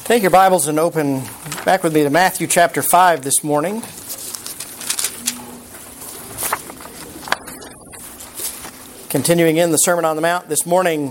Take your Bibles and open back with me to Matthew chapter 5 this morning. Continuing in the Sermon on the Mount this morning,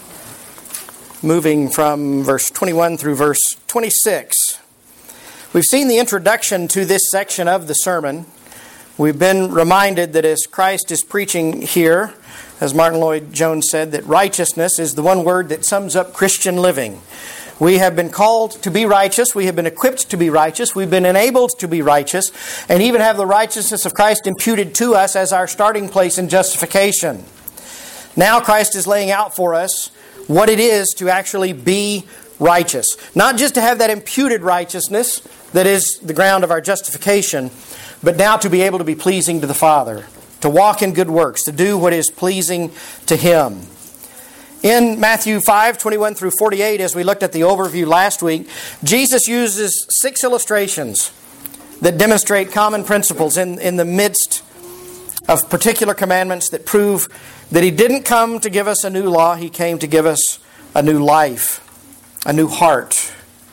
moving from verse 21 through verse 26. We've seen the introduction to this section of the sermon. We've been reminded that as Christ is preaching here, as Martin Lloyd-Jones said, that righteousness is the one word that sums up Christian living. We have been called to be righteous. We have been equipped to be righteous. We've been enabled to be righteous, and even have the righteousness of Christ imputed to us as our starting place in justification. Now Christ is laying out for us what it is to actually be righteous. Not just to have that imputed righteousness that is the ground of our justification, but now to be able to be pleasing to the Father, to walk in good works, to do what is pleasing to Him. In Matthew 5, 21 through 48, as we looked at the overview last week, Jesus uses 6 illustrations that demonstrate common principles in the midst of particular commandments that prove that He didn't come to give us a new law, He came to give us a new life, a new heart.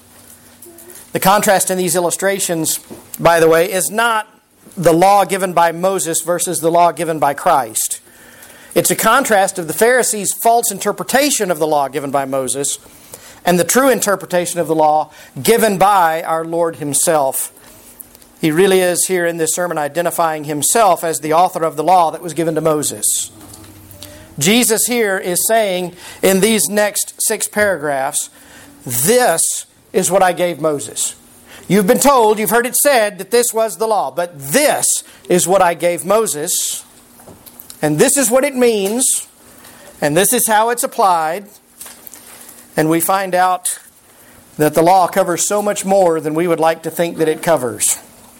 The contrast in these illustrations, by the way, is not the law given by Moses versus the law given by Christ. It's a contrast of the Pharisees' false interpretation of the law given by Moses and the true interpretation of the law given by our Lord Himself. He really is here in this sermon identifying Himself as the author of the law that was given to Moses. Jesus here is saying in these next 6 paragraphs, this is what I gave Moses. You've been told, you've heard it said that this was the law, but this is what I gave Moses. And this is what it means, and this is how it's applied. And we find out that the law covers so much more than we would like to think that it covers.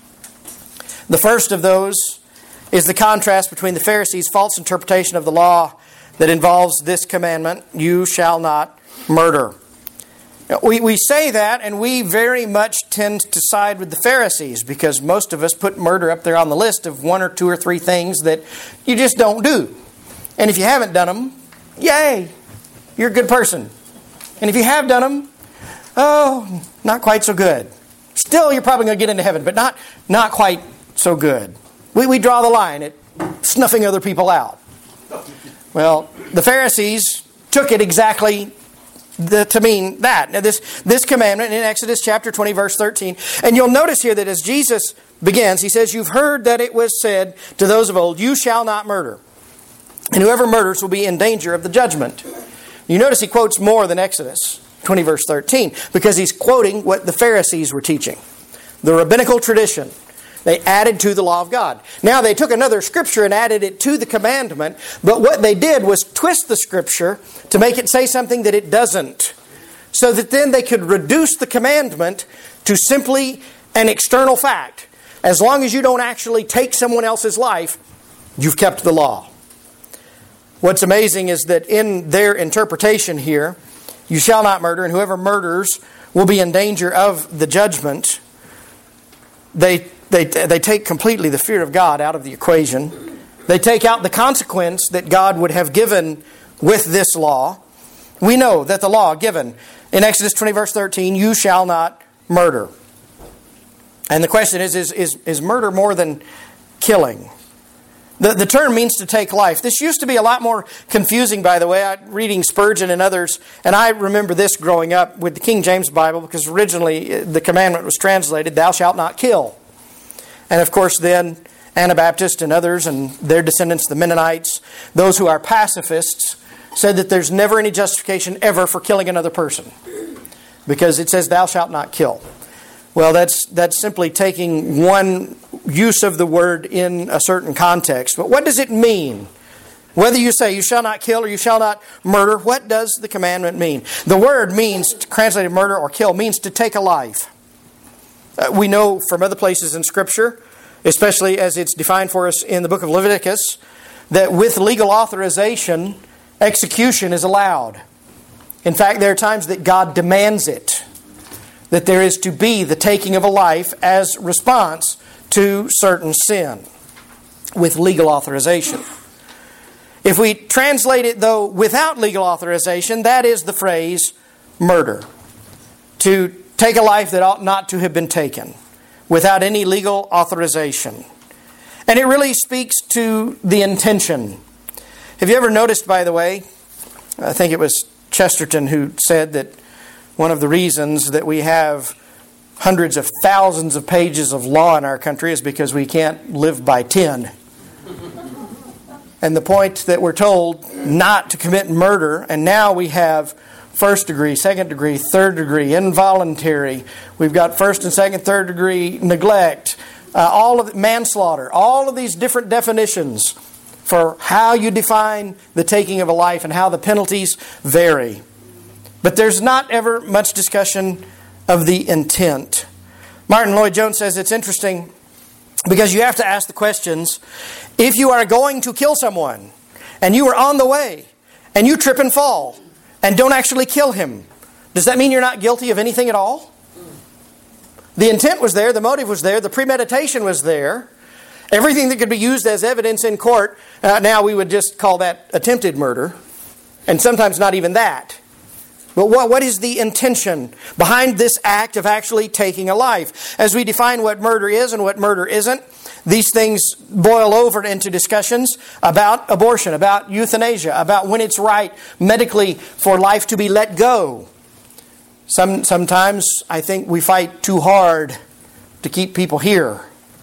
The first of those is the contrast between the Pharisees' false interpretation of the law that involves this commandment, you shall not murder. We say that, and we very much tend to side with the Pharisees because most of us put murder up there on the list of 1 or 2 or 3 things that you just don't do. And if you haven't done them, yay, you're a good person. And if you have done them, oh, not quite so good. Still, you're probably going to get into heaven, but not quite so good. We draw the line at snuffing other people out. Well, the Pharisees took it exactly to mean that. Now this commandment in Exodus chapter 20 verse 13. And you'll notice here that as Jesus begins, He says, you've heard that it was said to those of old, you shall not murder. And whoever murders will be in danger of the judgment. You notice He quotes more than Exodus 20 verse 13 because He's quoting what the Pharisees were teaching. The rabbinical tradition. They added to the law of God. Now they took another scripture and added it to the commandment, but what they did was twist the scripture to make it say something that it doesn't, so that then they could reduce the commandment to simply an external fact. As long as you don't actually take someone else's life, you've kept the law. What's amazing is that in their interpretation here, you shall not murder, and whoever murders will be in danger of the judgment. They take completely the fear of God out of the equation. They take out the consequence that God would have given with this law. We know that the law given in Exodus 20 verse 13, you shall not murder. And the question is murder more than killing? The term means to take life. This used to be a lot more confusing, by the way. Reading Spurgeon and others, and I remember this growing up with the King James Bible because originally the commandment was translated, thou shalt not kill. And of course then Anabaptists and others and their descendants, the Mennonites, those who are pacifists, said that there's never any justification ever for killing another person because it says thou shalt not kill. Well, that's simply taking one use of the word in a certain context. But what does it mean? Whether you say you shall not kill or you shall not murder, what does the commandment mean? The word means, translated murder or kill, means to take a life. We know from other places in Scripture, especially as it's defined for us in the book of Leviticus, that with legal authorization, execution is allowed. In fact, there are times that God demands it, that there is to be the taking of a life as response to certain sin with legal authorization. If we translate it, though, without legal authorization, that is the phrase murder. To take a life that ought not to have been taken without any legal authorization. And it really speaks to the intention. Have you ever noticed, by the way, I think it was Chesterton who said that one of the reasons that we have hundreds of thousands of pages of law in our country is because we can't live by 10. And the point that we're told not to commit murder, and now we have first degree, second degree, third degree, involuntary. We've got first and second, third degree neglect, all of manslaughter, all of these different definitions for how you define the taking of a life and how the penalties vary. But there's not ever much discussion of the intent. Martin Lloyd-Jones says it's interesting because you have to ask the questions. If you are going to kill someone and you are on the way and you trip and fall and don't actually kill him, does that mean you're not guilty of anything at all? The intent was there, the motive was there, the premeditation was there. Everything that could be used as evidence in court, now we would just call that attempted murder, and sometimes not even that. But what is the intention behind this act of actually taking a life? As we define what murder is and what murder isn't, these things boil over into discussions about abortion, about euthanasia, about when it's right medically for life to be let go. Sometimes I think we fight too hard to keep people here.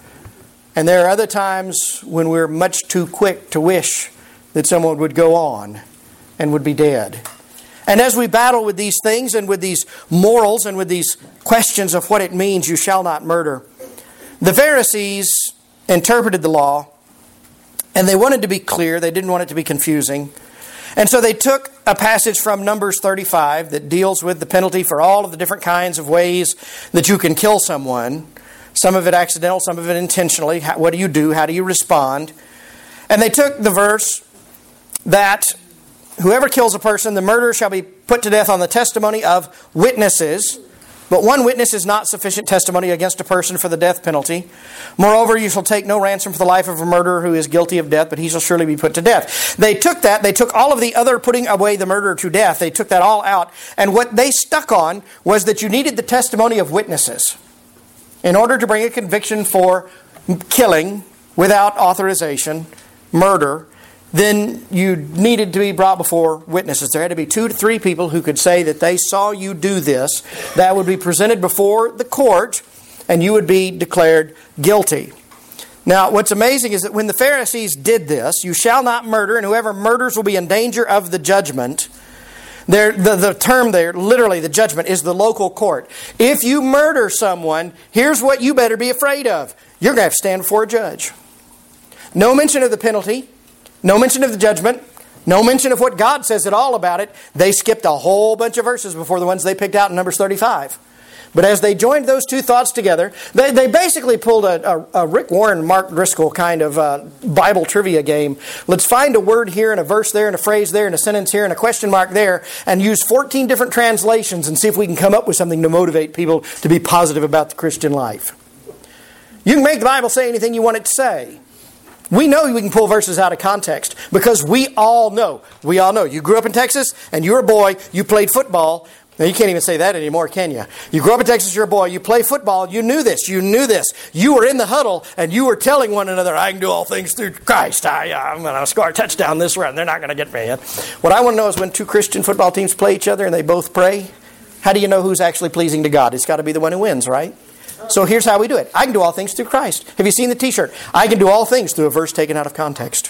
And there are other times when we're much too quick to wish that someone would go on and would be dead. And as we battle with these things and with these morals and with these questions of what it means, you shall not murder, the Pharisees interpreted the law and they wanted to be clear. They didn't want it to be confusing. And so they took a passage from Numbers 35 that deals with the penalty for all of the different kinds of ways that you can kill someone. Some of it accidental, some of it intentionally. What do you do? How do you respond? And they took the verse that whoever kills a person, the murderer shall be put to death on the testimony of witnesses. But one witness is not sufficient testimony against a person for the death penalty. Moreover, you shall take no ransom for the life of a murderer who is guilty of death, but he shall surely be put to death. They took that. They took all of the other putting away the murderer to death. They took that all out. And what they stuck on was that you needed the testimony of witnesses in order to bring a conviction for killing without authorization, murder. Then you needed to be brought before witnesses. There had to be 2 to 3 people who could say that they saw you do this. That would be presented before the court, and you would be declared guilty. Now, what's amazing is that when the Pharisees did this, you shall not murder, and whoever murders will be in danger of the judgment. The term there, literally the judgment, is the local court. If you murder someone, here's what you better be afraid of. You're going to have to stand before a judge. No mention of the penalty. No mention of the judgment. No mention of what God says at all about it. They skipped a whole bunch of verses before the ones they picked out in Numbers 35. But as they joined those two thoughts together, they basically pulled a Rick Warren, Mark Driscoll kind of Bible trivia game. Let's find a word here and a verse there and a phrase there and a sentence here and a question mark there and use 14 different translations and see if we can come up with something to motivate people to be positive about the Christian life. You can make the Bible say anything you want it to say. We know we can pull verses out of context because we all know. You grew up in Texas and you were a boy, you played football. Now you can't even say that anymore, can you? You grew up in Texas, you're a boy, you play football, you knew this. You were in the huddle and you were telling one another, I can do all things through Christ. I'm going to score a touchdown this round. They're not going to get me. What I want to know is when 2 Christian football teams play each other and they both pray, how do you know who's actually pleasing to God? It's got to be the one who wins, right? So here's how we do it. I can do all things through Christ. Have you seen the t-shirt? I can do all things through a verse taken out of context.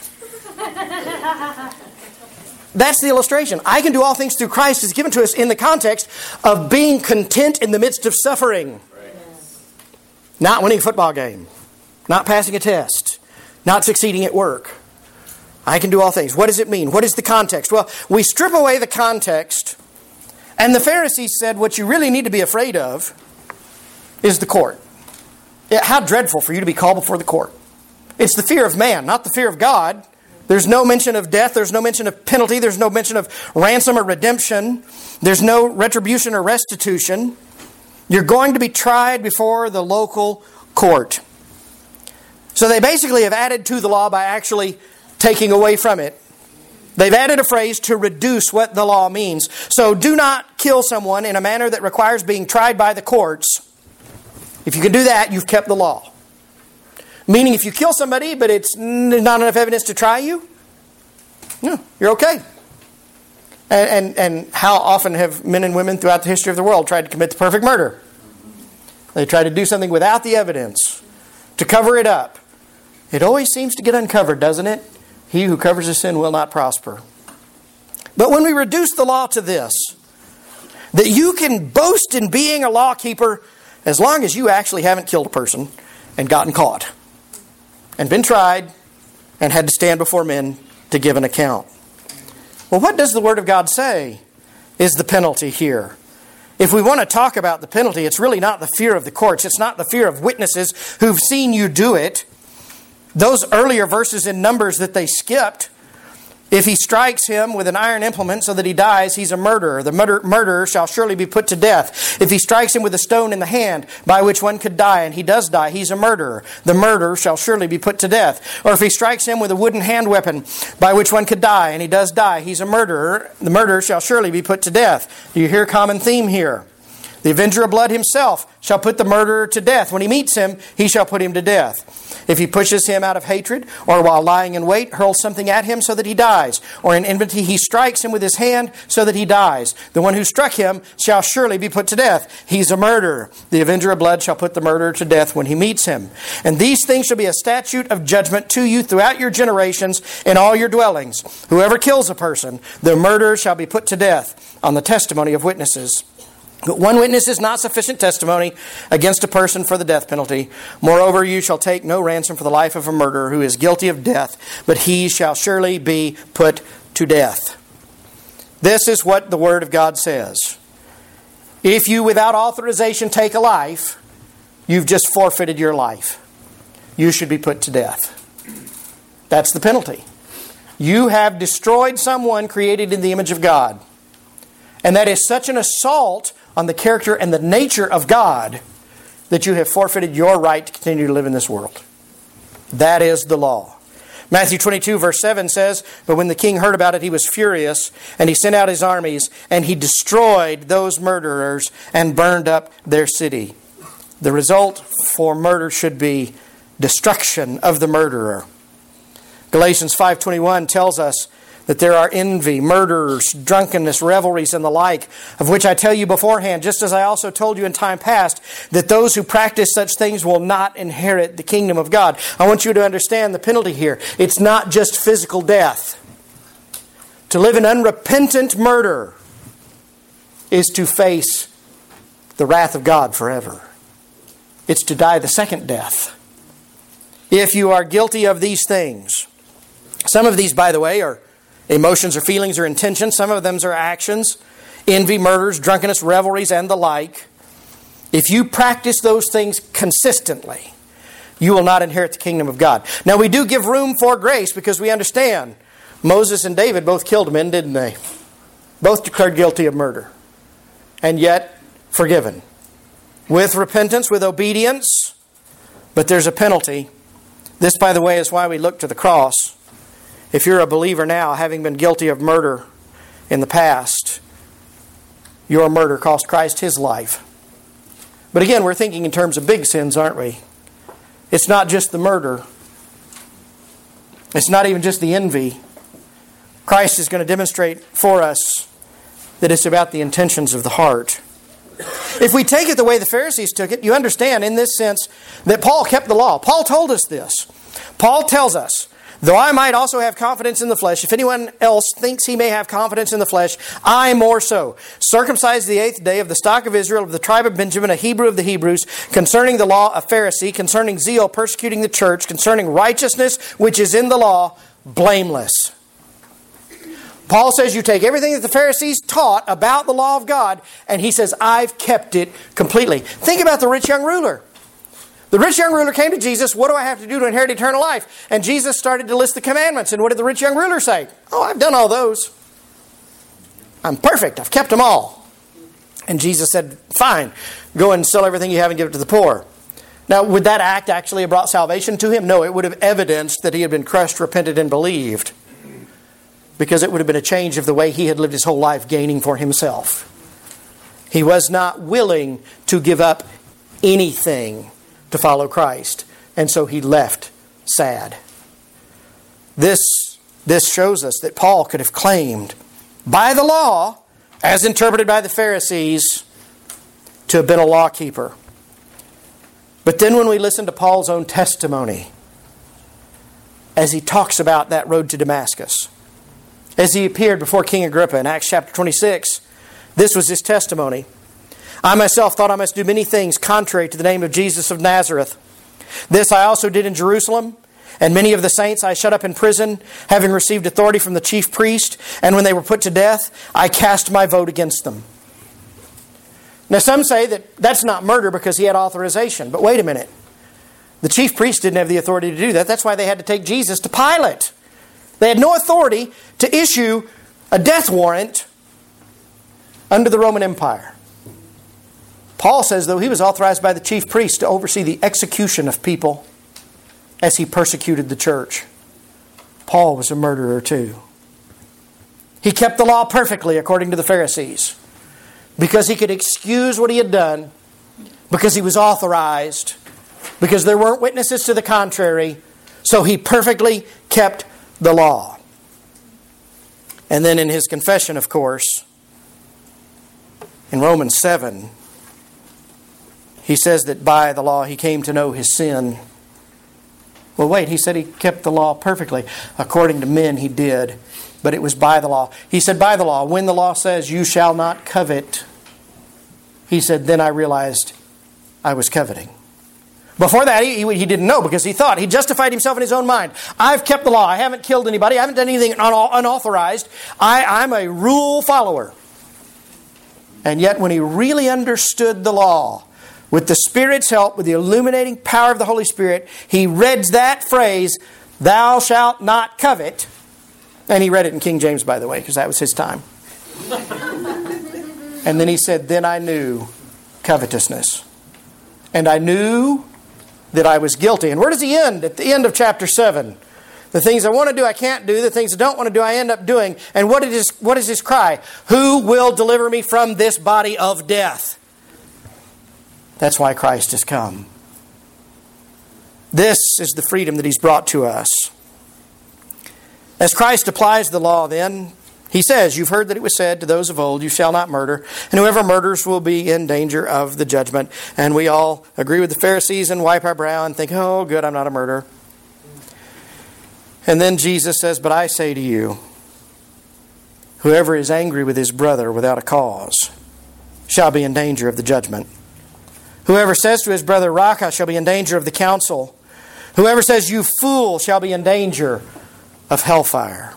That's the illustration. I can do all things through Christ is given to us in the context of being content in the midst of suffering. Not winning a football game. Not passing a test. Not succeeding at work. I can do all things. What does it mean? What is the context? Well, we strip away the context, and the Pharisees said what you really need to be afraid of is the court. How dreadful for you to be called before the court. It's the fear of man, not the fear of God. There's no mention of death. There's no mention of penalty. There's no mention of ransom or redemption. There's no retribution or restitution. You're going to be tried before the local court. So they basically have added to the law by actually taking away from it They've added a phrase to reduce what the law means. So do not kill someone in a manner that requires being tried by the courts. If you can do that, you've kept the law. Meaning if you kill somebody, but it's not enough evidence to try you, no, you're okay. And how often have men and women throughout the history of the world tried to commit the perfect murder? They try to do something without the evidence, to cover it up. It always seems to get uncovered, doesn't it? He who covers a sin will not prosper. But when we reduce the law to this, that you can boast in being a law keeper as long as you actually haven't killed a person and gotten caught and been tried and had to stand before men to give an account. Well, what does the Word of God say is the penalty here? If we want to talk about the penalty, it's really not the fear of the courts. It's not the fear of witnesses who've seen you do it. Those earlier verses in Numbers that they skipped, if he strikes him with an iron implement so that he dies, he's a murderer. The murderer shall surely be put to death. If he strikes him with a stone in the hand by which one could die, and he does die, he's a murderer. The murderer shall surely be put to death. Or if he strikes him with a wooden hand weapon by which one could die, and he does die, he's a murderer. The murderer shall surely be put to death. Do you hear a common theme here? The avenger of blood himself shall put the murderer to death. When he meets him, he shall put him to death. If he pushes him out of hatred, or while lying in wait, hurls something at him so that he dies, or in enmity he strikes him with his hand so that he dies, the one who struck him shall surely be put to death. He's a murderer. The avenger of blood shall put the murderer to death when he meets him. And these things shall be a statute of judgment to you throughout your generations in all your dwellings. Whoever kills a person, the murderer shall be put to death on the testimony of witnesses. But one witness is not sufficient testimony against a person for the death penalty. Moreover, you shall take no ransom for the life of a murderer who is guilty of death, but he shall surely be put to death. This is what the Word of God says. If you without authorization take a life, you've just forfeited your life. You should be put to death. That's the penalty. You have destroyed someone created in the image of God. And that is such an assault on the character and the nature of God that you have forfeited your right to continue to live in this world. That is the law. Matthew 22 verse 7 says, "But when the king heard about it, he was furious, and he sent out his armies, and he destroyed those murderers and burned up their city." The result for murder should be destruction of the murderer. Galatians 5:21 tells us that there are envy, murders, drunkenness, revelries, and the like, of which I tell you beforehand, just as I also told you in time past, that those who practice such things will not inherit the kingdom of God. I want you to understand the penalty here. It's not just physical death. To live in unrepentant murder is to face the wrath of God forever. It's to die the second death. If you are guilty of these things, some of these, by the way, are emotions or feelings or intentions. Some of them are actions. Envy, murders, drunkenness, revelries, and the like. If you practice those things consistently, you will not inherit the kingdom of God. Now we do give room for grace because we understand Moses and David both killed men, didn't they? Both declared guilty of murder. And yet forgiven. With repentance, with obedience. But there's a penalty. This, by the way, is why we look to the cross. If you're a believer now, having been guilty of murder in the past, your murder cost Christ His life. But again, we're thinking in terms of big sins, aren't we? It's not just the murder. It's not even just the envy. Christ is going to demonstrate for us that it's about the intentions of the heart. If we take it the way the Pharisees took it, you understand in this sense that Paul kept the law. Paul told us this. Paul tells us, "Though I might also have confidence in the flesh, if anyone else thinks he may have confidence in the flesh, I more so. Circumcised the 8th day, of the stock of Israel, of the tribe of Benjamin, a Hebrew of the Hebrews, concerning the law, a Pharisee, concerning zeal, persecuting the church, concerning righteousness, which is in the law, blameless." Paul says you take everything that the Pharisees taught about the law of God, and he says, I've kept it completely. Think about the rich young ruler. The rich young ruler came to Jesus, "What do I have to do to inherit eternal life?" And Jesus started to list the commandments. And what did the rich young ruler say? "Oh, I've done all those. I'm perfect. I've kept them all." And Jesus said, "Fine, go and sell everything you have and give it to the poor." Now, would that act actually have brought salvation to him? No, it would have evidenced that he had been crushed, repented, and believed. because it would have been a change of the way he had lived his whole life gaining for himself. He was not willing to give up anything to follow Christ. And so he left sad. This shows us that Paul could have claimed by the law, as interpreted by the Pharisees, to have been a law keeper. But then when we listen to Paul's own testimony, as he talks about that road to Damascus, as he appeared before King Agrippa in Acts chapter 26, this was his testimony. I myself thought I must do many things contrary to the name of Jesus of Nazareth. This I also did in Jerusalem, and many of the saints I shut up in prison, having received authority from the chief priest, and when they were put to death, I cast my vote against them. Now some say that that's not murder because he had authorization. But wait a minute. The chief priest didn't have the authority to do that. That's why they had to take Jesus to Pilate. They had no authority to issue a death warrant under the Roman Empire. Paul says, though, he was authorized by the chief priest to oversee the execution of people as he persecuted the church. Paul was a murderer too. He kept the law perfectly according to the Pharisees because he could excuse what he had done, because he was authorized, because there weren't witnesses to the contrary, so he perfectly kept the law. And then in his confession, of course, in Romans 7, he says that by the law he came to know his sin. Well, wait, he said he kept the law perfectly. According to men, he did. But it was by the law. He said by the law. When the law says, you shall not covet, he said, then I realized I was coveting. Before that, he didn't know because he thought. He justified himself in his own mind. I've kept the law. I haven't killed anybody. I haven't done anything unauthorized. I'm a rule follower. And yet when he really understood the law, with the Spirit's help, with the illuminating power of the Holy Spirit, he read that phrase, thou shalt not covet. And he read it in King James, by the way, because that was his time. And then he said, then I knew covetousness. And I knew that I was guilty. And where does he end? At the end of chapter 7. The things I want to do, I can't do. The things I don't want to do, I end up doing. And what is his cry? Who will deliver me from this body of death? That's why Christ has come. This is the freedom that he's brought to us. As Christ applies the law then, he says, you've heard that it was said to those of old, you shall not murder, and whoever murders will be in danger of the judgment. And we all agree with the Pharisees and wipe our brow and think, oh, good, I'm not a murderer. And then Jesus says, but I say to you, whoever is angry with his brother without a cause shall be in danger of the judgment. Whoever says to his brother, Raca, shall be in danger of the council. Whoever says, you fool, shall be in danger of hellfire.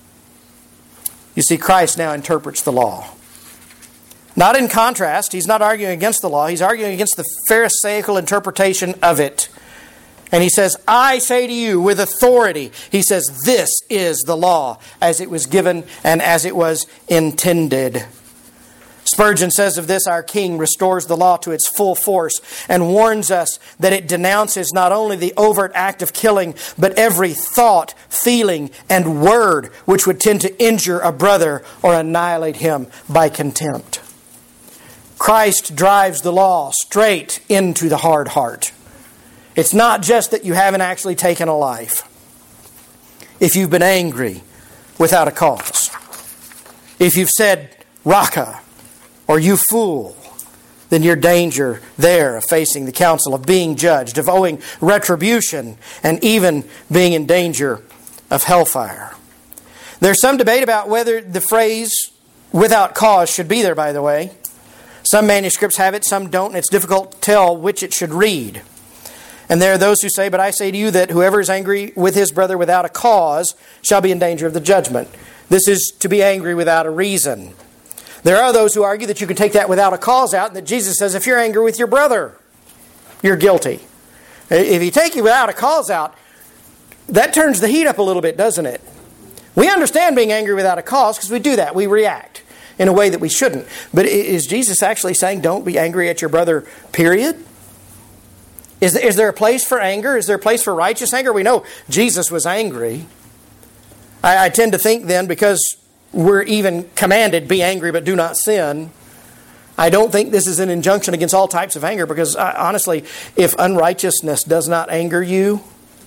You see, Christ now interprets the law. Not in contrast. He's not arguing against the law. He's arguing against the Pharisaical interpretation of it. And he says, I say to you with authority. He says, this is the law as it was given and as it was intended. Spurgeon says of this, our King restores the law to its full force and warns us that it denounces not only the overt act of killing, but every thought, feeling, and word which would tend to injure a brother or annihilate him by contempt. Christ drives the law straight into the hard heart. It's not just that you haven't actually taken a life. If you've been angry without a cause, if you've said, Raca, or you fool, then your danger there of facing the council, of being judged, of owing retribution, and even being in danger of hellfire. There's some debate about whether the phrase without cause should be there, by the way. Some manuscripts have it, some don't, and it's difficult to tell which it should read. And there are those who say, but I say to you that whoever is angry with his brother without a cause shall be in danger of the judgment. This is to be angry without a reason. There are those who argue that you can take that without a cause out, and that Jesus says if you're angry with your brother, you're guilty. If you take it without a cause out, that turns the heat up a little bit, doesn't it? We understand being angry without a cause because we do that. We react in a way that we shouldn't. But is Jesus actually saying don't be angry at your brother, period? Is there a place for anger? Is there a place for righteous anger? We know Jesus was angry. I tend to think then, because we're even commanded, be angry but do not sin, I don't think this is an injunction against all types of anger, because honestly, if unrighteousness does not anger you,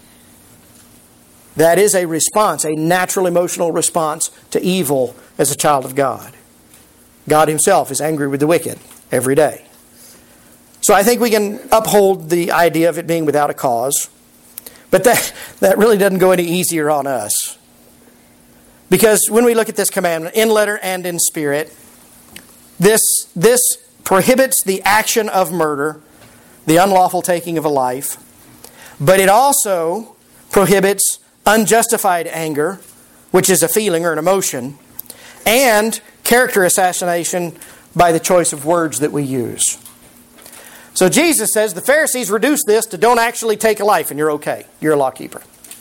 that is a response, a natural emotional response to evil as a child of God. God Himself is angry with the wicked every day. So I think we can uphold the idea of it being without a cause. But that really doesn't go any easier on us. Because when we look at this commandment, in letter and in spirit, this prohibits the action of murder, the unlawful taking of a life. But it also prohibits unjustified anger, which is a feeling or an emotion, and character assassination by the choice of words that we use. So Jesus says the Pharisees reduced this to don't actually take a life and you're okay. You're a lawkeeper.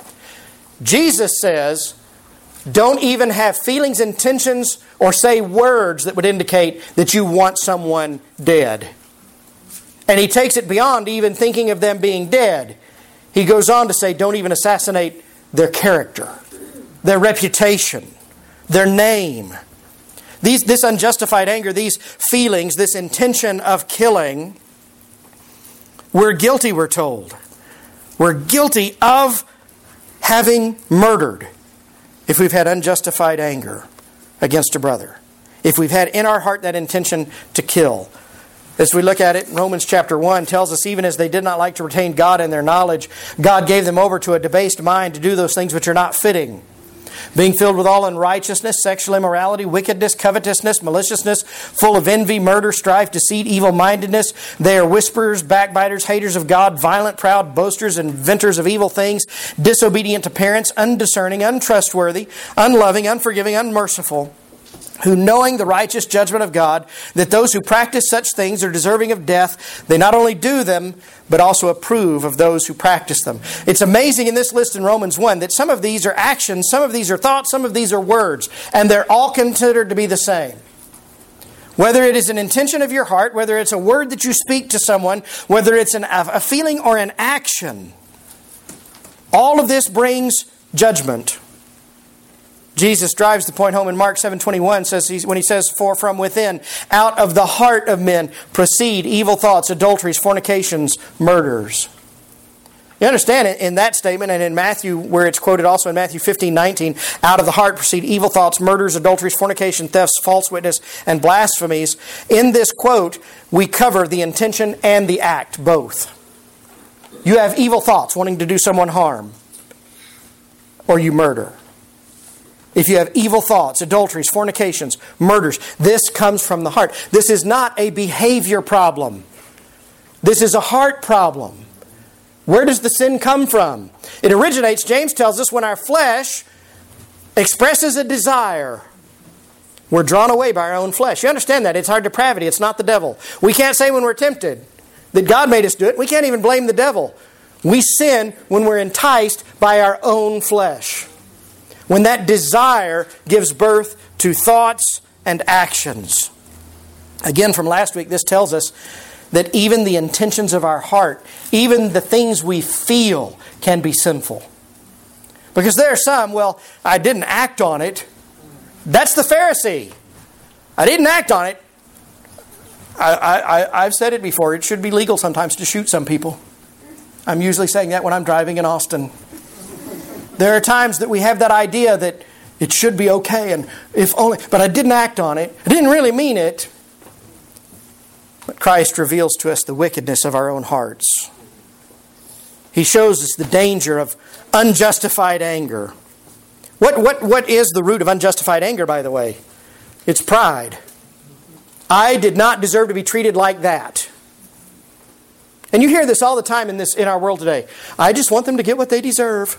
Jesus says don't even have feelings, intentions, or say words that would indicate that you want someone dead. And He takes it beyond even thinking of them being dead. He goes on to say don't even assassinate their character, their reputation, their name. This unjustified anger, these feelings, this intention of killing, we're guilty, we're told. We're guilty of having murdered if we've had unjustified anger against a brother. If we've had in our heart that intention to kill. As we look at it, Romans chapter 1 tells us, even as they did not like to retain God in their knowledge, God gave them over to a debased mind to do those things which are not fitting. Being filled with all unrighteousness, sexual immorality, wickedness, covetousness, maliciousness, full of envy, murder, strife, deceit, evil-mindedness. They are whisperers, backbiters, haters of God, violent, proud, boasters, inventors of evil things, disobedient to parents, undiscerning, untrustworthy, unloving, unforgiving, unmerciful, who knowing the righteous judgment of God, that those who practice such things are deserving of death, they not only do them, but also approve of those who practice them. It's amazing in this list in Romans 1 that some of these are actions, some of these are thoughts, some of these are words, and they're all considered to be the same. Whether it is an intention of your heart, whether it's a word that you speak to someone, whether it's a feeling or an action, all of this brings judgment. Jesus drives the point home in Mark 7:21, when He says, for from within, out of the heart of men, proceed evil thoughts, adulteries, fornications, murders. You understand it in that statement, and in Matthew, where it's quoted also in Matthew 15:19, out of the heart proceed evil thoughts, murders, adulteries, fornication, thefts, false witness, and blasphemies. In this quote, we cover the intention and the act, both. You have evil thoughts, wanting to do someone harm, or you murder. If you have evil thoughts, adulteries, fornications, murders, this comes from the heart. This is not a behavior problem. This is a heart problem. Where does the sin come from? It originates, James tells us, when our flesh expresses a desire. We're drawn away by our own flesh. You understand that? It's our depravity. It's not the devil. We can't say when we're tempted that God made us do it. We can't even blame the devil. We sin when we're enticed by our own flesh. When that desire gives birth to thoughts and actions. Again, from last week, this tells us that even the intentions of our heart, even the things we feel, can be sinful. Because there are some, well, I didn't act on it. That's the Pharisee. I didn't act on it. I've said it before. It should be legal sometimes to shoot some people. I'm usually saying that when I'm driving in Austin. There are times that we have that idea that it should be okay, and if only, but I didn't act on it. I didn't really mean it. But Christ reveals to us the wickedness of our own hearts. He shows us the danger of unjustified anger. What is the root of unjustified anger, by the way? It's pride. I did not deserve to be treated like that. And you hear this all the time in our world today. I just want them to get what they deserve.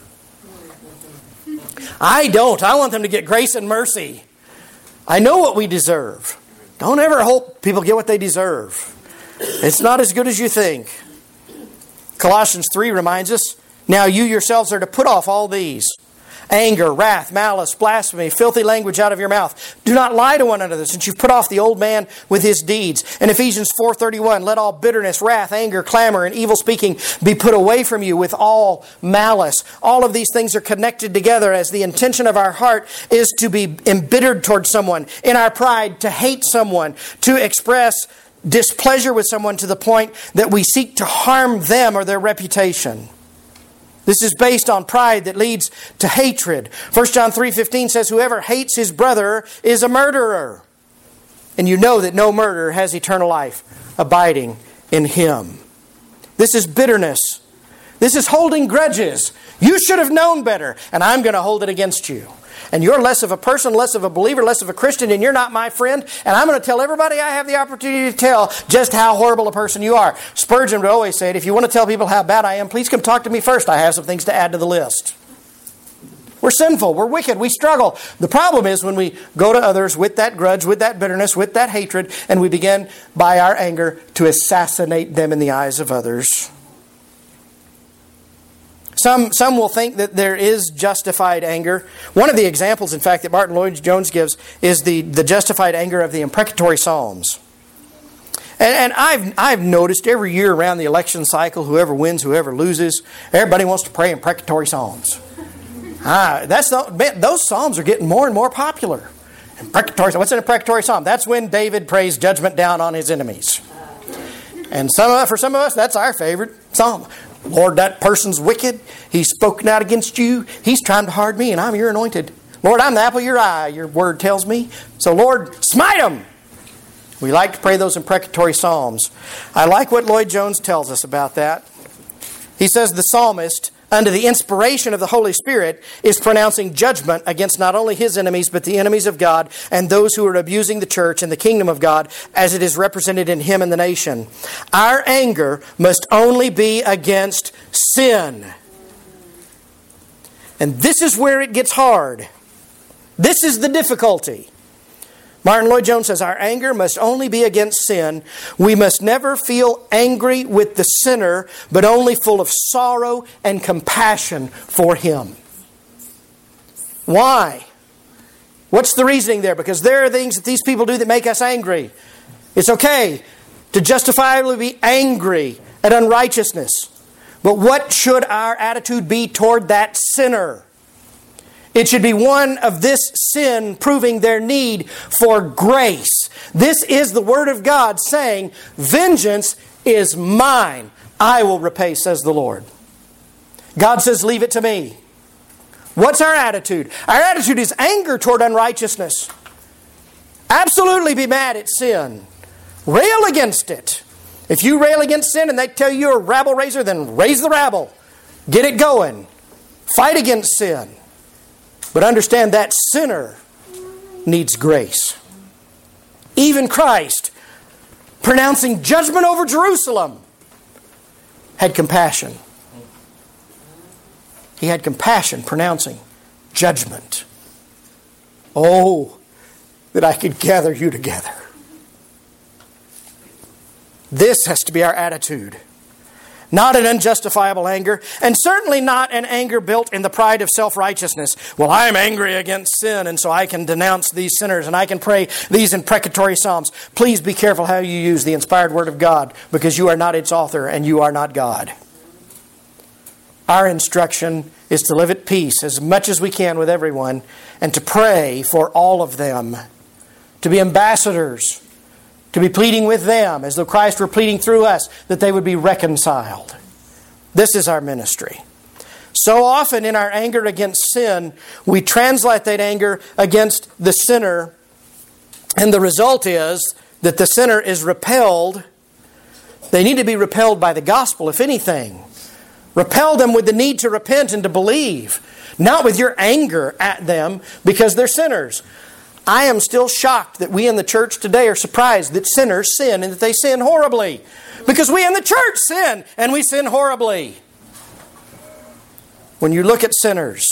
I don't. I want them to get grace and mercy. I know what we deserve. Don't ever hope people get what they deserve. It's not as good as you think. Colossians 3 reminds us, now you yourselves are to put off all these. anger, wrath, malice, blasphemy, filthy language out of your mouth. Do not lie to one another, since you've put off the old man with his deeds. And Ephesians 4:31, let all bitterness, wrath, anger, clamor, and evil speaking be put away from you with all malice. All of these things are connected together, as the intention of our heart is to be embittered towards someone, in our pride to hate someone, to express displeasure with someone to the point that we seek to harm them or their reputation. This is based on pride that leads to hatred. 1 John 3:15 says, whoever hates his brother is a murderer. And you know that no murderer has eternal life abiding in him. This is bitterness. This is holding grudges. You should have known better, and I'm going to hold it against you. And you're less of a person, less of a believer, less of a Christian, and you're not my friend. And I'm going to tell everybody I have the opportunity to tell just how horrible a person you are. Spurgeon would always say, if you want to tell people how bad I am, please come talk to me first. I have some things to add to the list. We're sinful. We're wicked. We struggle. The problem is when we go to others with that grudge, with that bitterness, with that hatred, and we begin by our anger to assassinate them in the eyes of others. Some will think that there is justified anger. One of the examples, in fact, that Martin Lloyd-Jones gives is the justified anger of the imprecatory Psalms. And I've noticed every year around the election cycle, whoever wins, whoever loses, everybody wants to pray imprecatory Psalms. Those Psalms are getting more and more popular. Imprecatory. What's an imprecatory Psalm? That's when David prays judgment down on his enemies. And for some of us, that's our favorite Psalm. Lord, that person's wicked. He's spoken out against you. He's trying to harm me, and I'm your anointed. Lord, I'm the apple of your eye, your word tells me. So, Lord, smite them. We like to pray those imprecatory Psalms. I like what Lloyd-Jones tells us about that. He says the psalmist, under the inspiration of the Holy Spirit, is pronouncing judgment against not only his enemies, but the enemies of God and those who are abusing the church and the kingdom of God as it is represented in him and the nation. Our anger must only be against sin. And this is where it gets hard. This is the difficulty. Martin Lloyd-Jones says, our anger must only be against sin. We must never feel angry with the sinner, but only full of sorrow and compassion for him. Why? What's the reasoning there? Because there are things that these people do that make us angry. It's okay to justifiably be angry at unrighteousness. But what should our attitude be toward that sinner? It should be one of this sin proving their need for grace. This is the Word of God saying, vengeance is mine. I will repay, says the Lord. God says, leave it to me. What's our attitude? Our attitude is anger toward unrighteousness. Absolutely be mad at sin. Rail against it. If you rail against sin and they tell you you're a rabble raiser, then raise the rabble. Get it going. Fight against sin. But understand that sinner needs grace. Even Christ, pronouncing judgment over Jerusalem, had compassion. He had compassion pronouncing judgment. Oh, that I could gather you together. This has to be our attitude. Not an unjustifiable anger, and certainly not an anger built in the pride of self-righteousness. Well, I'm angry against sin, and so I can denounce these sinners, and I can pray these imprecatory Psalms. Please be careful how you use the inspired Word of God, because you are not its author, and you are not God. Our instruction is to live at peace as much as we can with everyone, and to pray for all of them, to be ambassadors, to be pleading with them as though Christ were pleading through us that they would be reconciled. This is our ministry. So often in our anger against sin, we translate that anger against the sinner, and the result is that the sinner is repelled. They need to be repelled by the gospel, if anything. Repel them with the need to repent and to believe, not with your anger at them because they're sinners. I am still shocked that we in the church today are surprised that sinners sin and that they sin horribly. Because we in the church sin and we sin horribly. When you look at sinners,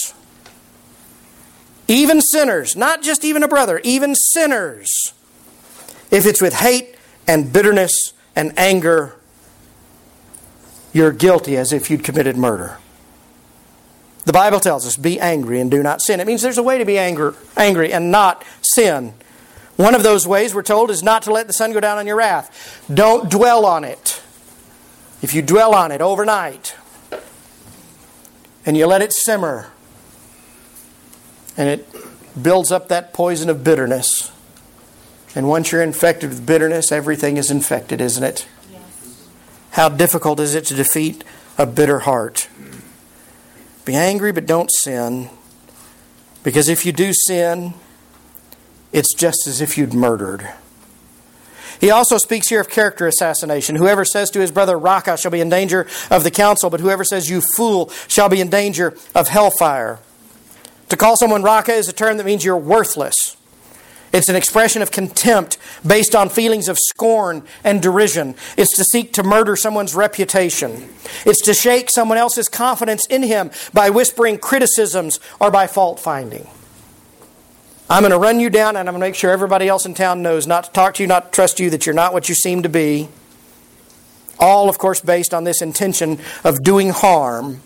even sinners, not just even a brother, even sinners, if it's with hate and bitterness and anger, you're guilty as if you'd committed murder. The Bible tells us, be angry and do not sin. It means there's a way to be angry and not sin. One of those ways, we're told, is not to let the sun go down on your wrath. Don't dwell on it. If you dwell on it overnight and you let it simmer and it builds up that poison of bitterness, and once you're infected with bitterness, everything is infected, isn't it? Yes. How difficult is it to defeat a bitter heart? Be angry, but don't sin. Because if you do sin, it's just as if you'd murdered. He also speaks here of character assassination. Whoever says to his brother, Raca, shall be in danger of the council, but whoever says, you fool, shall be in danger of hellfire. To call someone Raca is a term that means you're worthless. It's an expression of contempt based on feelings of scorn and derision. It's to seek to murder someone's reputation. It's to shake someone else's confidence in him by whispering criticisms or by fault finding. I'm going to run you down and I'm going to make sure everybody else in town knows not to talk to you, not to trust you, that you're not what you seem to be. All, of course, based on this intention of doing harm.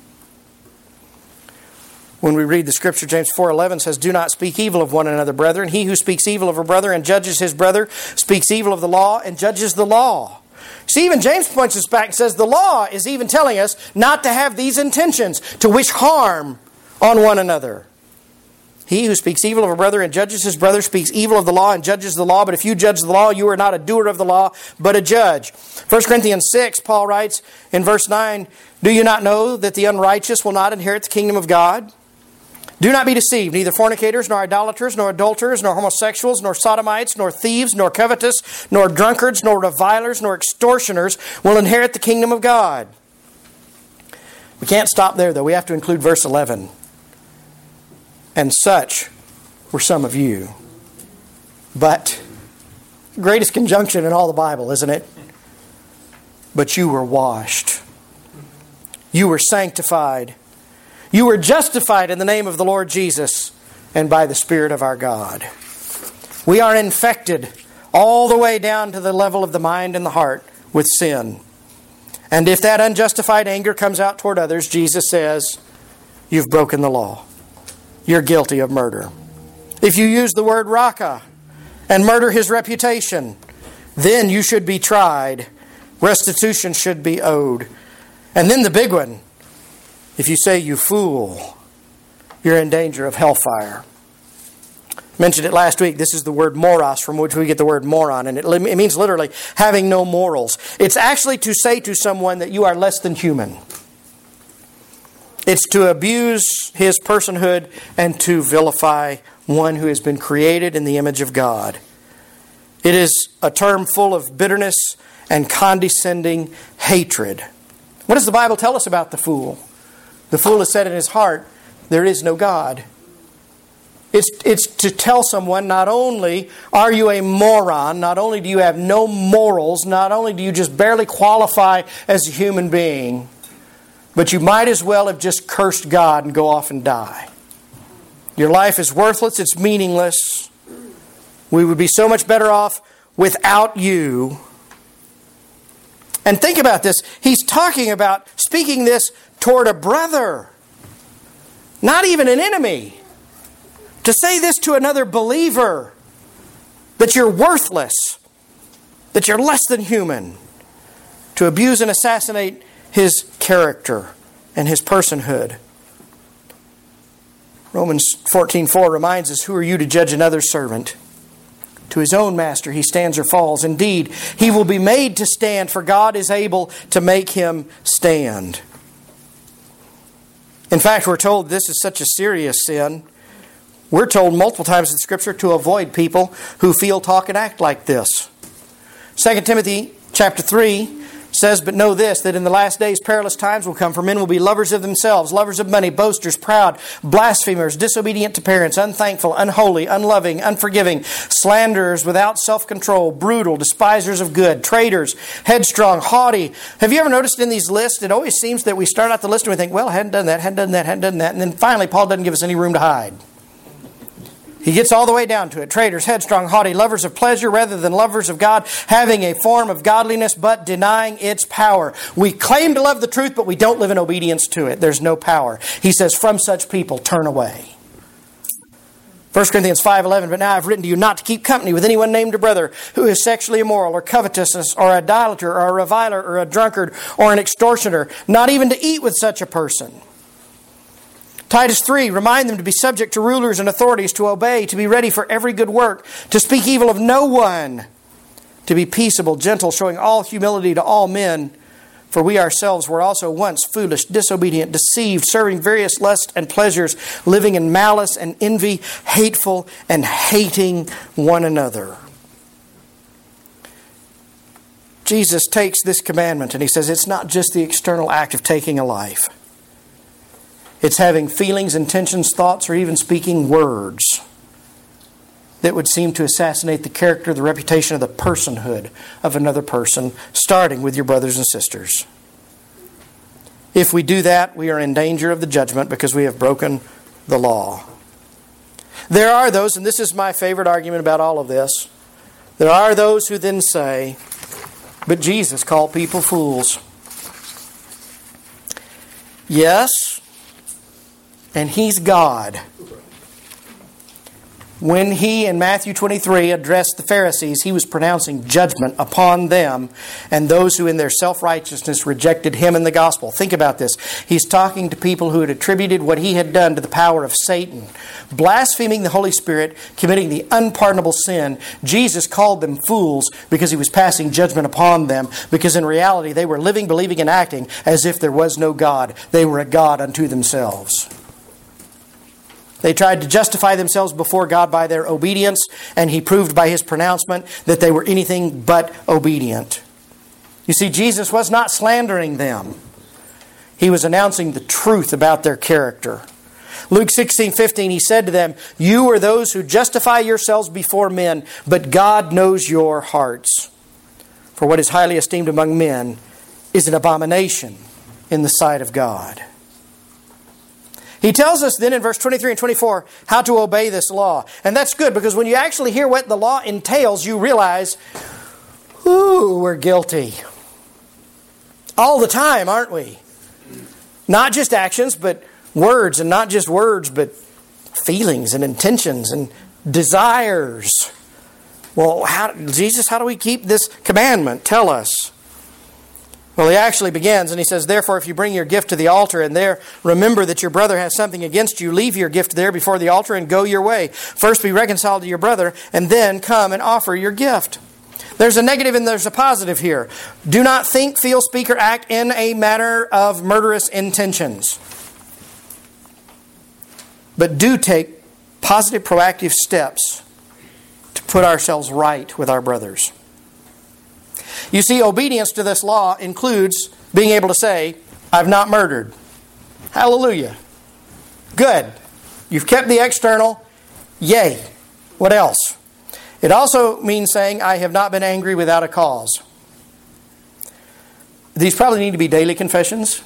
When we read the Scripture, James 4:11 says, do not speak evil of one another, brethren. He who speaks evil of a brother and judges his brother speaks evil of the law and judges the law. See, even James points us back and says the law is even telling us not to have these intentions, to wish harm on one another. He who speaks evil of a brother and judges his brother speaks evil of the law and judges the law. But if you judge the law, you are not a doer of the law, but a judge. 1 Corinthians 6, Paul writes in verse 9, do you not know that the unrighteous will not inherit the kingdom of God? Do not be deceived. Neither fornicators, nor idolaters, nor adulterers, nor homosexuals, nor sodomites, nor thieves, nor covetous, nor drunkards, nor revilers, nor extortioners will inherit the kingdom of God. We can't stop there, though. We have to include verse 11. And such were some of you. But, greatest conjunction in all the Bible, isn't it? But you were washed. You were sanctified. You were justified in the name of the Lord Jesus and by the Spirit of our God. We are infected all the way down to the level of the mind and the heart with sin. And if that unjustified anger comes out toward others, Jesus says, you've broken the law. You're guilty of murder. If you use the word Raca and murder his reputation, then you should be tried. Restitution should be owed. And then the big one, if you say you fool, you're in danger of hellfire. I mentioned it last week. This is the word moros, from which we get the word moron. And it means literally having no morals. It's actually to say to someone that you are less than human. It's to abuse his personhood and to vilify one who has been created in the image of God. It is a term full of bitterness and condescending hatred. What does the Bible tell us about the fool? The fool has said in his heart, there is no God. It's to tell someone, not only are you a moron, not only do you have no morals, not only do you just barely qualify as a human being, but you might as well have just cursed God and go off and die. Your life is worthless, it's meaningless. We would be so much better off without you. And think about this. He's talking about speaking this toward a brother, not even an enemy. To say this to another believer, that you're worthless, that you're less than human, to abuse and assassinate his character and his personhood. Romans 14:4 reminds us, who are you to judge another's servant? To his own master he stands or falls. Indeed, he will be made to stand, for God is able to make him stand. In fact, we're told this is such a serious sin. We're told multiple times in Scripture to avoid people who feel, talk, and act like this. 2 Timothy chapter 3 says, but know this, that in the last days perilous times will come, for men will be lovers of themselves, lovers of money, boasters, proud, blasphemers, disobedient to parents, unthankful, unholy, unloving, unforgiving, slanderers, without self-control, brutal, despisers of good, traitors, headstrong, haughty. Have you ever noticed in these lists, it always seems that we start out the list and we think, well, hadn't done that, hadn't done that, hadn't done that, and then finally Paul doesn't give us any room to hide. He gets all the way down to it. Traitors, headstrong, haughty, lovers of pleasure rather than lovers of God, having a form of godliness but denying its power. We claim to love the truth, but we don't live in obedience to it. There's no power. He says, from such people, turn away. 1 Corinthians 5:11, but now I've written to you not to keep company with anyone named a brother who is sexually immoral or covetous or idolater or a reviler or a drunkard or an extortioner, not even to eat with such a person. Titus 3, remind them to be subject to rulers and authorities, to obey, to be ready for every good work, to speak evil of no one, to be peaceable, gentle, showing all humility to all men. For we ourselves were also once foolish, disobedient, deceived, serving various lusts and pleasures, living in malice and envy, hateful and hating one another. Jesus takes this commandment and He says it's not just the external act of taking a life. It's having feelings, intentions, thoughts, or even speaking words that would seem to assassinate the character, the reputation, of the personhood of another person, starting with your brothers and sisters. If we do that, we are in danger of the judgment because we have broken the law. There are those, and this is my favorite argument about all of this, there are those who then say, but Jesus called people fools. Yes, and He's God. When He, in Matthew 23, addressed the Pharisees, He was pronouncing judgment upon them and those who in their self-righteousness rejected Him and the gospel. Think about this. He's talking to people who had attributed what He had done to the power of Satan. Blaspheming the Holy Spirit, committing the unpardonable sin. Jesus called them fools because He was passing judgment upon them, because in reality they were living, believing, and acting as if there was no God. They were a God unto themselves. They tried to justify themselves before God by their obedience, and He proved by His pronouncement that they were anything but obedient. You see, Jesus was not slandering them. He was announcing the truth about their character. Luke 16:15, He said to them, you are those who justify yourselves before men, but God knows your hearts. For what is highly esteemed among men is an abomination in the sight of God. He tells us then in verse 23 and 24 how to obey this law. And that's good, because when you actually hear what the law entails, you realize, ooh, we're guilty. All the time, aren't we? Not just actions, but words. And not just words, but feelings and intentions and desires. Well, Jesus, how do we keep this commandment? Tell us. Well, He actually begins and He says, therefore, if you bring your gift to the altar and there remember that your brother has something against you, leave your gift there before the altar and go your way. First be reconciled to your brother and then come and offer your gift. There's a negative and there's a positive here. Do not think, feel, speak, or act in a manner of murderous intentions. But do take positive, proactive steps to put ourselves right with our brothers. You see, obedience to this law includes being able to say, I've not murdered. Hallelujah. Good. You've kept the external. Yay. What else? It also means saying, I have not been angry without a cause. These probably need to be daily confessions.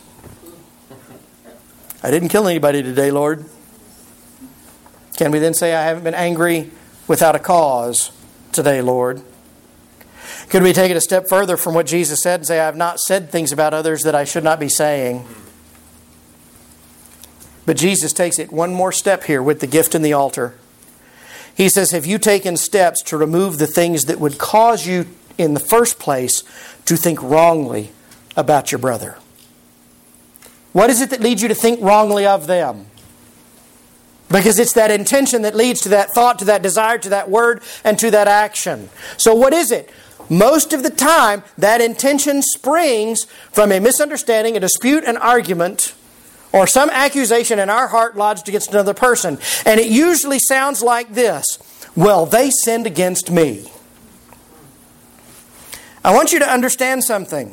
I didn't kill anybody today, Lord. Can we then say, I haven't been angry without a cause today, Lord? Could we take it a step further from what Jesus said and say, I have not said things about others that I should not be saying? But Jesus takes it one more step here with the gift and the altar. He says, have you taken steps to remove the things that would cause you in the first place to think wrongly about your brother? What is it that leads you to think wrongly of them? Because it's that intention that leads to that thought, to that desire, to that word, and to that action. So what is it? Most of the time, that intention springs from a misunderstanding, a dispute, an argument, or some accusation in our heart lodged against another person. And it usually sounds like this. Well, they sinned against me. I want you to understand something.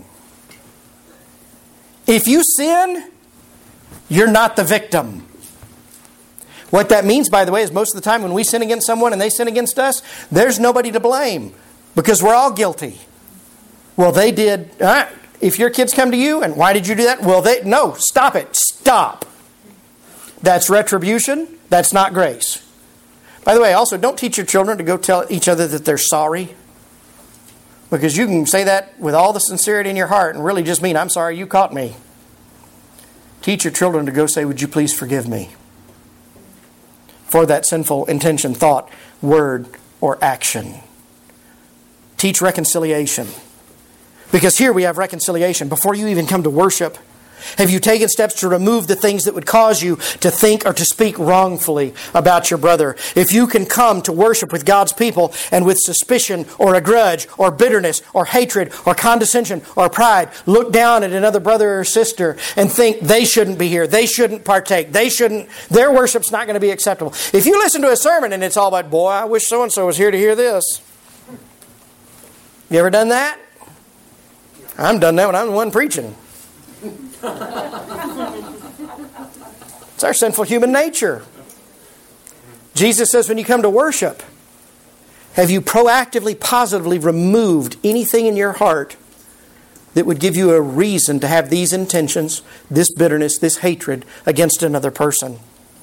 If you sin, you're not the victim. What that means, by the way, is most of the time when we sin against someone and they sin against us, there's nobody to blame. Because we're all guilty. Well, they did. If your kids come to you, and why did you do that? Well, no, stop it. Stop. That's retribution. That's not grace. By the way, also, don't teach your children to go tell each other that they're sorry. Because you can say that with all the sincerity in your heart and really just mean, I'm sorry, you caught me. Teach your children to go say, would you please forgive me for that sinful intention, thought, word, or action. Teach reconciliation. Because here we have reconciliation. Before you even come to worship, have you taken steps to remove the things that would cause you to think or to speak wrongfully about your brother? If you can come to worship with God's people and with suspicion or a grudge or bitterness or hatred or condescension or pride, look down at another brother or sister and think they shouldn't be here, they shouldn't partake, their worship's not going to be acceptable. If you listen to a sermon and it's all about, boy, I wish so-and-so was here to hear this. You ever done that? I'm done that when I'm the one preaching. It's our sinful human nature. Jesus says when you come to worship, have you proactively, positively removed anything in your heart that would give you a reason to have these intentions, this bitterness, this hatred against another person?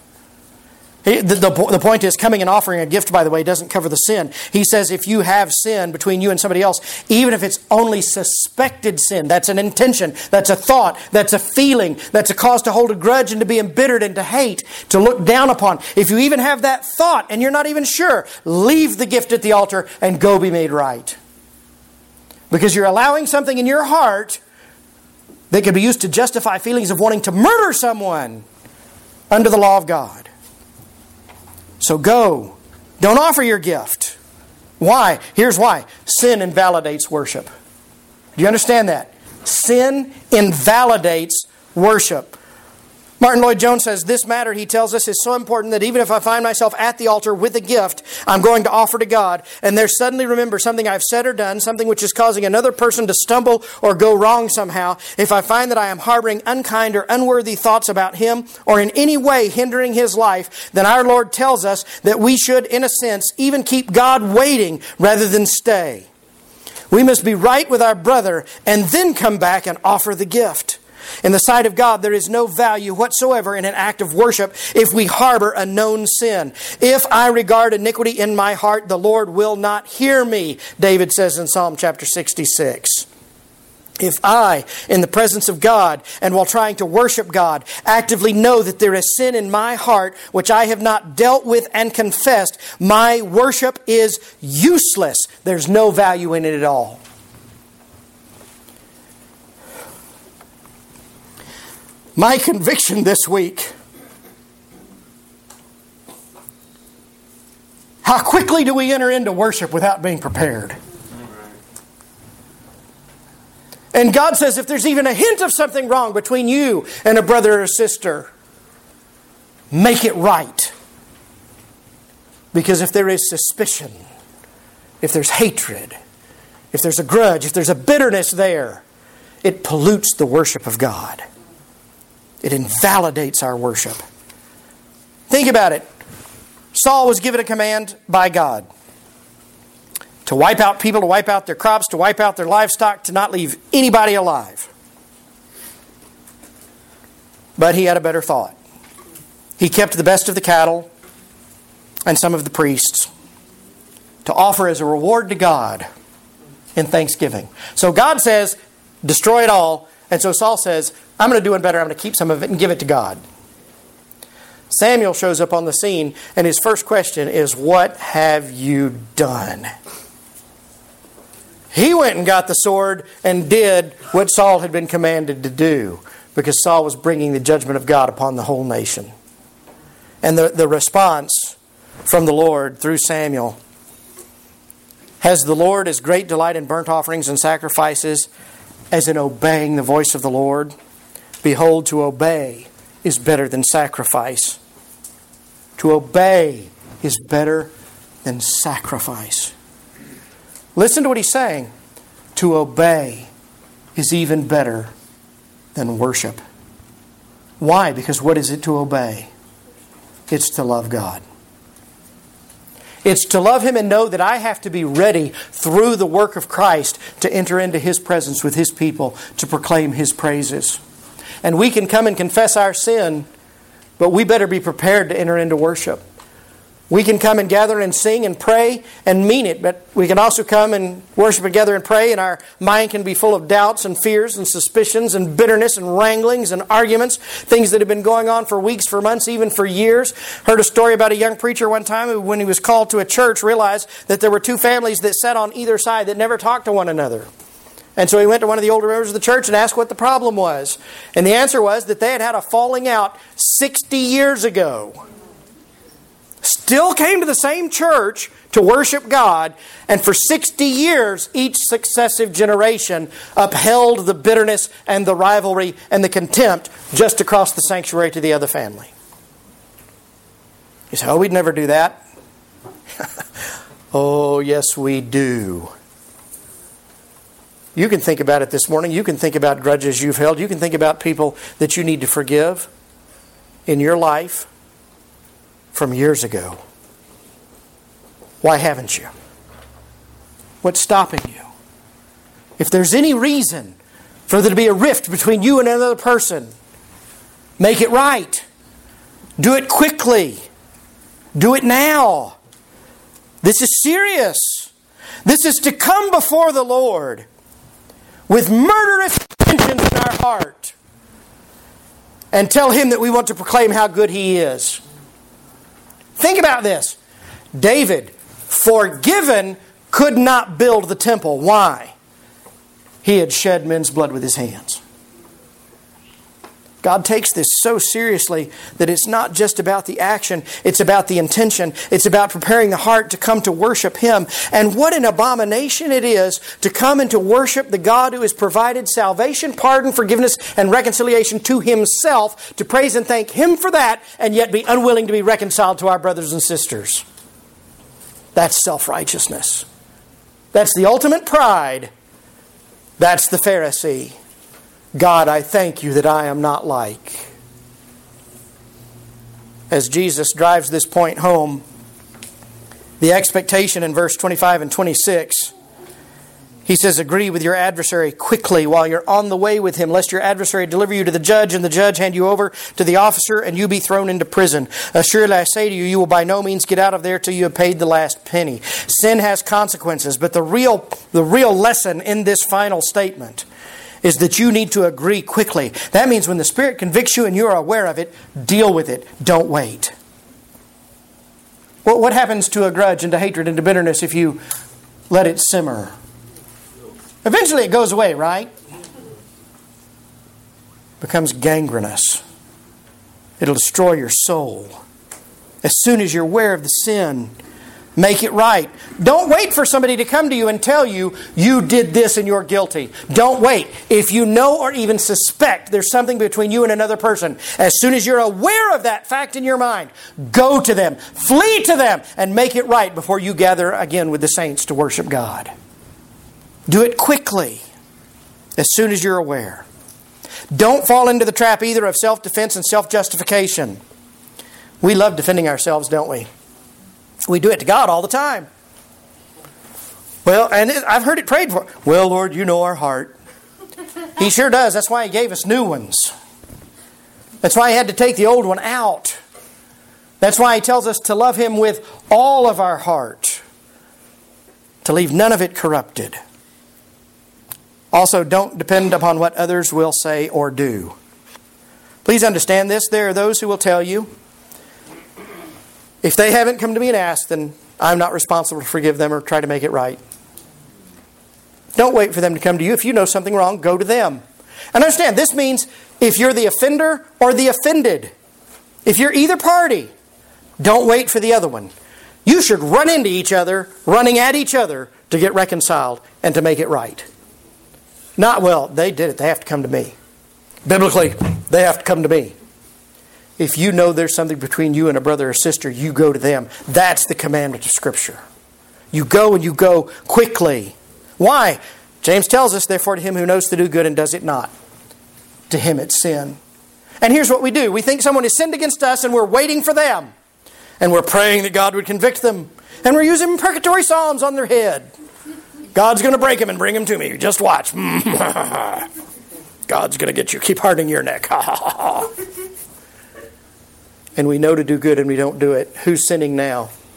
The point is, coming and offering a gift, by the way, doesn't cover the sin. He says if you have sin between you and somebody else, even if it's only suspected sin, that's an intention, that's a thought, that's a feeling, that's a cause to hold a grudge and to be embittered and to hate, to look down upon. If you even have that thought and you're not even sure, leave the gift at the altar and go be made right. Because you're allowing something in your heart that could be used to justify feelings of wanting to murder someone under the law of God. So go. Don't offer your gift. Why? Here's why. Sin invalidates worship. Do you understand that? Sin invalidates worship. Martin Lloyd-Jones says, this matter, he tells us, is so important that even if I find myself at the altar with a gift I'm going to offer to God, and there suddenly remember something I've said or done, something which is causing another person to stumble or go wrong somehow, if I find that I am harboring unkind or unworthy thoughts about him or in any way hindering his life, then our Lord tells us that we should, in a sense, even keep God waiting rather than stay. We must be right with our brother and then come back and offer the gift. In the sight of God, there is no value whatsoever in an act of worship if we harbor a known sin. If I regard iniquity in my heart, the Lord will not hear me, David says in Psalm chapter 66. If I, in the presence of God, and while trying to worship God, actively know that there is sin in my heart which I have not dealt with and confessed, my worship is useless. There's no value in it at all. My conviction this week, how quickly do we enter into worship without being prepared? And God says if there's even a hint of something wrong between you and a brother or sister, make it right. Because if there is suspicion, if there's hatred, if there's a grudge, if there's a bitterness there, it pollutes the worship of God. It invalidates our worship. Think about it. Saul was given a command by God to wipe out people, to wipe out their crops, to wipe out their livestock, to not leave anybody alive. But he had a better thought. He kept the best of the cattle and some of the priests to offer as a reward to God in thanksgiving. So God says, destroy it all. And so Saul says, I'm going to do one better. I'm going to keep some of it and give it to God. Samuel shows up on the scene, and his first question is, what have you done? He went and got the sword and did what Saul had been commanded to do, because Saul was bringing the judgment of God upon the whole nation. And the response from the Lord through Samuel, has the Lord as great delight in burnt offerings and sacrifices as in obeying the voice of the Lord? Behold, to obey is better than sacrifice. To obey is better than sacrifice. Listen to what he's saying. To obey is even better than worship. Why? Because what is it to obey? It's to love God. It's to love Him and know that I have to be ready through the work of Christ to enter into His presence with His people to proclaim His praises. And we can come and confess our sin, but we better be prepared to enter into worship. We can come and gather and sing and pray and mean it, but we can also come and worship together and pray, and our mind can be full of doubts and fears and suspicions and bitterness and wranglings and arguments, things that have been going on for weeks, for months, even for years. Heard a story about a young preacher one time who, when he was called to a church, realized that there were two families that sat on either side that never talked to one another. And so he went to one of the older members of the church and asked what the problem was. And the answer was that they had had a falling out 60 years ago. Still came to the same church to worship God, and for 60 years, each successive generation upheld the bitterness and the rivalry and the contempt just across the sanctuary to the other family. You say, oh, we'd never do that. Oh, yes, we do. You can think about it this morning. You can think about grudges you've held. You can think about people that you need to forgive in your life from years ago. Why haven't you? What's stopping you? If there's any reason for there to be a rift between you and another person, make it right. Do it quickly. Do it now. This is serious. This is to come before the Lord with murderous intentions in our heart and tell Him that we want to proclaim how good He is. Think about this. David, forgiven, could not build the temple. Why? He had shed men's blood with his hands. God takes this so seriously that it's not just about the action, it's about the intention. It's about preparing the heart to come to worship Him. And what an abomination it is to come and to worship the God who has provided salvation, pardon, forgiveness, and reconciliation to Himself, to praise and thank Him for that, and yet be unwilling to be reconciled to our brothers and sisters. That's self-righteousness. That's the ultimate pride. That's the Pharisee. God, I thank You that I am not like. As Jesus drives this point home, the expectation in verse 25 and 26, He says, agree with your adversary quickly while you're on the way with him, lest your adversary deliver you to the judge, and the judge hand you over to the officer, and you be thrown into prison. Assuredly, I say to you, you will by no means get out of there till you have paid the last penny. Sin has consequences, but the real lesson in this final statement is that you need to agree quickly. That means when the Spirit convicts you and you're aware of it, deal with it. Don't wait. Well, what happens to a grudge and to hatred and to bitterness if you let it simmer? Eventually it goes away, right? Becomes gangrenous. It'll destroy your soul. As soon as you're aware of the sin, make it right. Don't wait for somebody to come to you and tell you, you did this and you're guilty. Don't wait. If you know or even suspect there's something between you and another person, as soon as you're aware of that fact in your mind, go to them, flee to them, and make it right before you gather again with the saints to worship God. Do it quickly, as soon as you're aware. Don't fall into the trap either of self-defense and self-justification. We love defending ourselves, don't we? We do it to God all the time. Well, and I've heard it prayed for. Well, Lord, You know our heart. He sure does. That's why He gave us new ones. That's why He had to take the old one out. That's why He tells us to love Him with all of our heart, to leave none of it corrupted. Also, don't depend upon what others will say or do. Please understand this. There are those who will tell you, if they haven't come to me and asked, then I'm not responsible to forgive them or try to make it right. Don't wait for them to come to you. If you know something wrong, go to them. And understand, this means if you're the offender or the offended, if you're either party, don't wait for the other one. You should run into each other, running at each other to get reconciled and to make it right. Not, well, they did it, they have to come to me. Biblically, they have to come to me. If you know there's something between you and a brother or sister, you go to them. That's the commandment of Scripture. You go and you go quickly. Why? James tells us, therefore, to him who knows to do good and does it not, to him it's sin. And here's what we do. We think someone has sinned against us and we're waiting for them. And we're praying that God would convict them. And we're using imprecatory psalms on their head. God's going to break him and bring him to me. Just watch. God's going to get you. Keep hardening your neck. And we know to do good and we don't do it. Who's sinning now?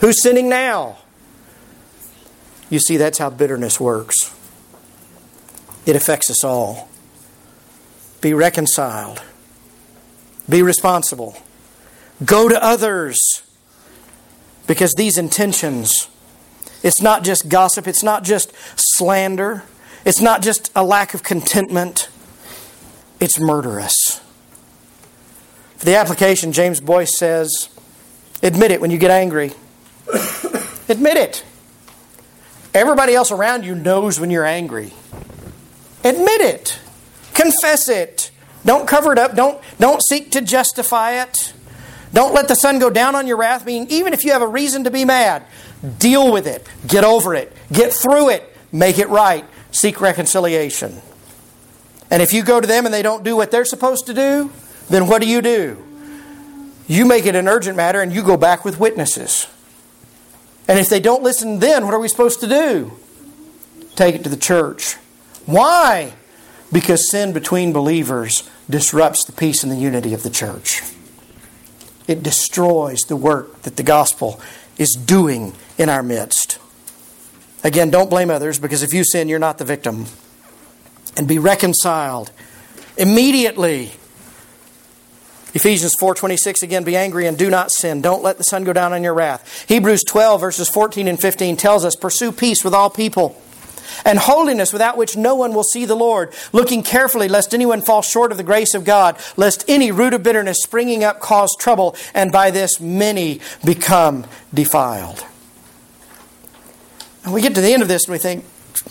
Who's sinning now? You see, that's how bitterness works. It affects us all. Be reconciled. Be responsible. Go to others. Because these intentions, it's not just gossip, it's not just slander, it's not just a lack of contentment, it's murderous. For the application, James Boyce says, admit it when you get angry. Admit it. Everybody else around you knows when you're angry. Admit it. Confess it. Don't cover it up. Don't seek to justify it. Don't let the sun go down on your wrath. Meaning, even if you have a reason to be mad, deal with it. Get over it. Get through it. Make it right. Seek reconciliation. And if you go to them and they don't do what they're supposed to do, then what do? You make it an urgent matter and you go back with witnesses. And if they don't listen then, what are we supposed to do? Take it to the church. Why? Because sin between believers disrupts the peace and the unity of the church. It destroys the work that the gospel is doing in our midst. Again, don't blame others, because if you sin, you're not the victim. And be reconciled immediately. Ephesians 4:26 again, be angry and do not sin. Don't let the sun go down on your wrath. Hebrews 12 verses 14 and 15 tells us, pursue peace with all people and holiness, without which no one will see the Lord, looking carefully lest anyone fall short of the grace of God, lest any root of bitterness springing up cause trouble, and by this many become defiled. And we get to the end of this and we think,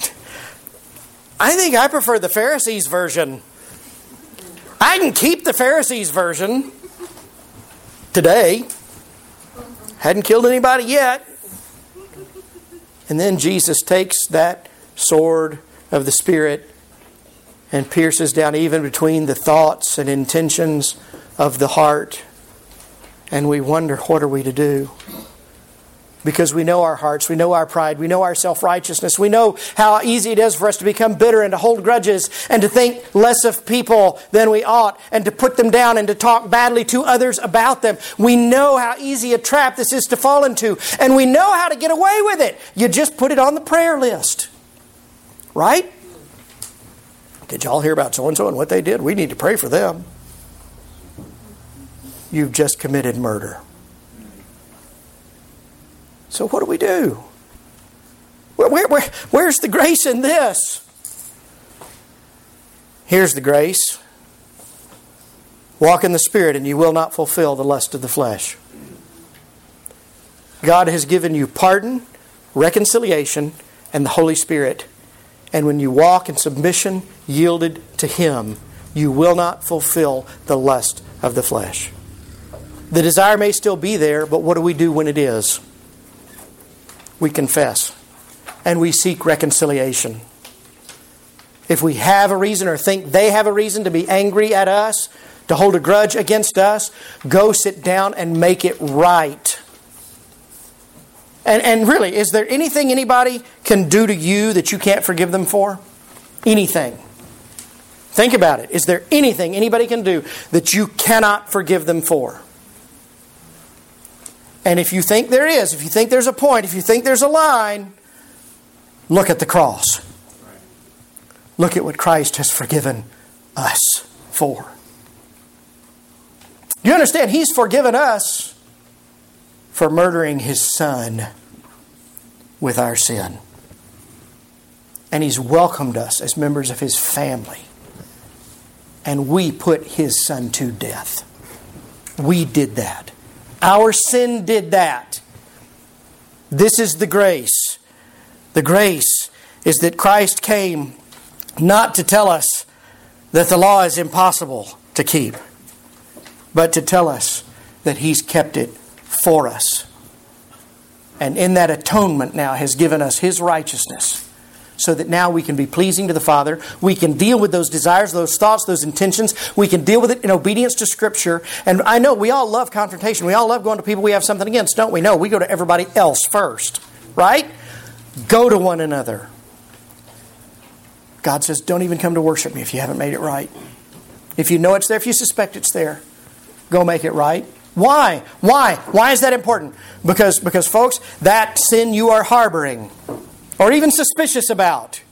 I think I prefer the Pharisees' version. I can keep the Pharisees' version today. Hadn't killed anybody yet. And then Jesus takes that sword of the Spirit and pierces down even between the thoughts and intentions of the heart. And we wonder, what are we to do? Because we know our hearts, we know our pride, we know our self-righteousness. We know how easy it is for us to become bitter and to hold grudges and to think less of people than we ought and to put them down and to talk badly to others about them. We know how easy a trap this is to fall into, and we know how to get away with it. You just put it on the prayer list. Right? Did y'all hear about so-and-so and what they did? We need to pray for them. You've just committed murder. So what do we do? Where's the grace in this? Here's the grace. Walk in the Spirit and you will not fulfill the lust of the flesh. God has given you pardon, reconciliation, and the Holy Spirit. And when you walk in submission, yielded to Him, you will not fulfill the lust of the flesh. The desire may still be there, but what do we do when it is? We confess. And we seek reconciliation. If we have a reason or think they have a reason to be angry at us, to hold a grudge against us, go sit down and make it right. And really, is there anything anybody can do to you that you can't forgive them for? Anything. Think about it. Is there anything anybody can do that you cannot forgive them for? And if you think there is, if you think there's a point, if you think there's a line, look at the cross. Look at what Christ has forgiven us for. You understand? He's forgiven us for murdering His Son with our sin. And He's welcomed us as members of His family. And we put His Son to death. We did that. Our sin did that. This is the grace. The grace is that Christ came not to tell us that the law is impossible to keep, but to tell us that He's kept it for us. And in that atonement now has given us His righteousness, so that now we can be pleasing to the Father. We can deal with those desires, those thoughts, those intentions. We can deal with it in obedience to Scripture. And I know we all love confrontation. We all love going to people we have something against, don't we? No, we go to everybody else first. Right? Go to one another. God says, don't even come to worship me if you haven't made it right. If you know it's there, if you suspect it's there, go make it right. Why? Why? Why is that important? Because folks, that sin you are harboring or even suspicious about,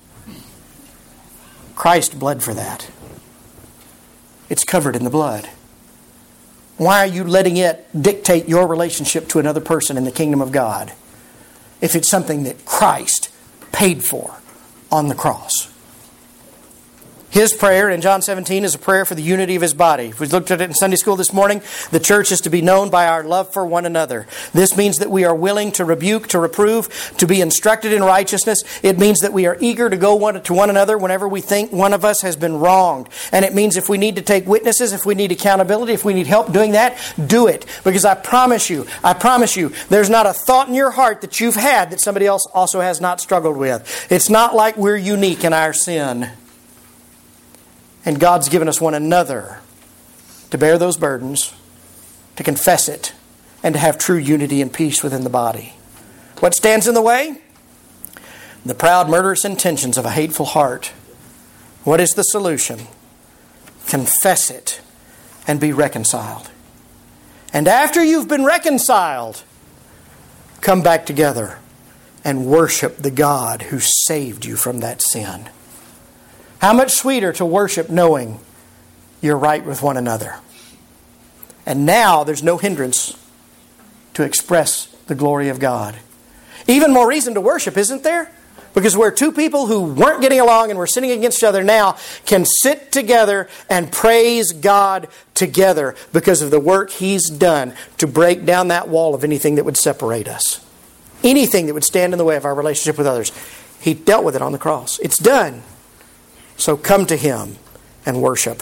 Christ bled for that. It's covered in the blood. Why are you letting it dictate your relationship to another person in the kingdom of God if it's something that Christ paid for on the cross? His prayer in John 17 is a prayer for the unity of His body. If we looked at it in Sunday school this morning, the church is to be known by our love for one another. This means that we are willing to rebuke, to reprove, to be instructed in righteousness. It means that we are eager to go to one another whenever we think one of us has been wronged. And it means if we need to take witnesses, if we need accountability, if we need help doing that, do it. Because I promise you, there's not a thought in your heart that you've had that somebody else also has not struggled with. It's not like we're unique in our sin. And God's given us one another to bear those burdens, to confess it, and to have true unity and peace within the body. What stands in the way? The proud, murderous intentions of a hateful heart. What is the solution? Confess it and be reconciled. And after you've been reconciled, come back together and worship the God who saved you from that sin. How much sweeter to worship knowing you're right with one another. And now there's no hindrance to express the glory of God. Even more reason to worship, isn't there? Because where two people who weren't getting along and were sitting against each other now can sit together and praise God together because of the work He's done to break down that wall of anything that would separate us. Anything that would stand in the way of our relationship with others. He dealt with it on the cross. It's done. So come to Him and worship.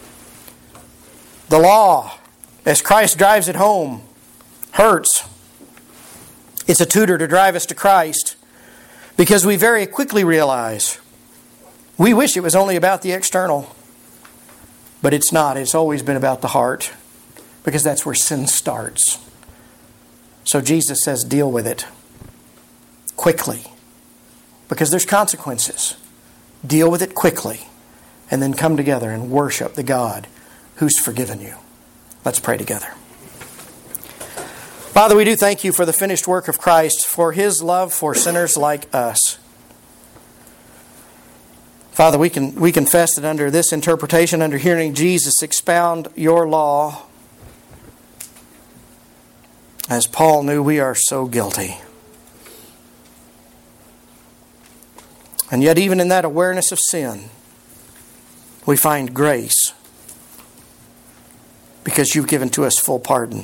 The law, as Christ drives it home, hurts. It's a tutor to drive us to Christ because we very quickly realize we wish it was only about the external. But it's not. It's always been about the heart because that's where sin starts. So Jesus says, deal with it quickly because there's consequences. Deal with it quickly and then come together and worship the God who's forgiven you. Let's pray together. Father, we do thank You for the finished work of Christ, for His love for sinners like us. Father, we confess that under this interpretation, under hearing Jesus expound Your law, as Paul knew, we are so guilty. And yet even in that awareness of sin, we find grace because You've given to us full pardon.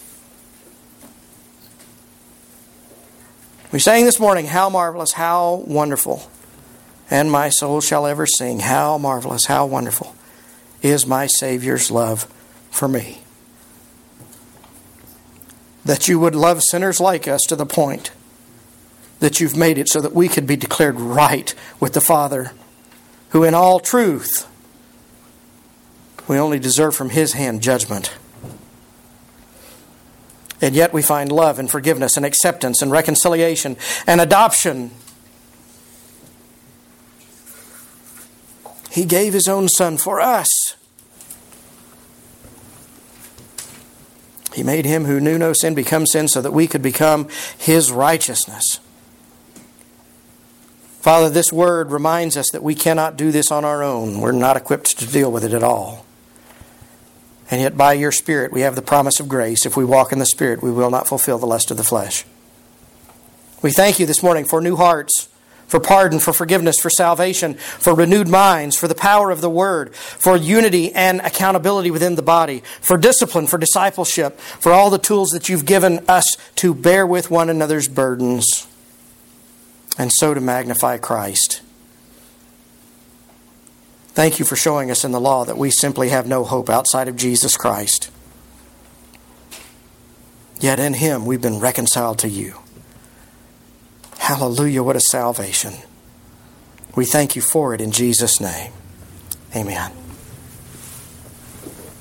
We sang this morning, how marvelous, how wonderful, and my soul shall ever sing, how marvelous, how wonderful is my Savior's love for me. That You would love sinners like us to the point that You've made it so that we could be declared right with the Father, who in all truth, we only deserve from His hand judgment. And yet we find love and forgiveness and acceptance and reconciliation and adoption. He gave His own Son for us. He made Him who knew no sin become sin so that we could become His righteousness. Father, this word reminds us that we cannot do this on our own. We're not equipped to deal with it at all. And yet by Your Spirit we have the promise of grace. If we walk in the Spirit, we will not fulfill the lust of the flesh. We thank You this morning for new hearts, for pardon, for forgiveness, for salvation, for renewed minds, for the power of the Word, for unity and accountability within the body, for discipline, for discipleship, for all the tools that You've given us to bear with one another's burdens, and so to magnify Christ. Thank You for showing us in the law that we simply have no hope outside of Jesus Christ. Yet in Him we've been reconciled to You. Hallelujah, what a salvation. We thank You for it in Jesus' name. Amen.